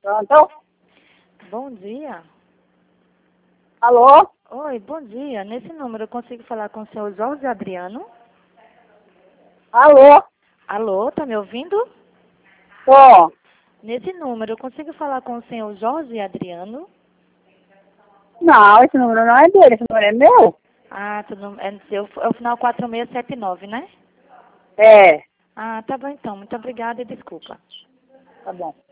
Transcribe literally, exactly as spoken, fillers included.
Pronto? Bom dia. Alô? Oi, bom dia. Nesse número eu consigo falar com o senhor Jorge Adriano? Alô? Alô, tá me ouvindo? Tô. Nesse número eu consigo falar com o senhor Jorge Adriano? Não, esse número não é dele, esse número é meu? Ah, tu não, é, seu, é o final quatro seis sete nove, né? É, Ah, tá bom então. Muito obrigada e desculpa. tá bom.